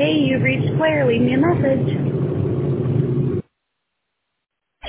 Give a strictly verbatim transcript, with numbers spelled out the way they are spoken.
Hey, you've reached Claire. Leave me a message.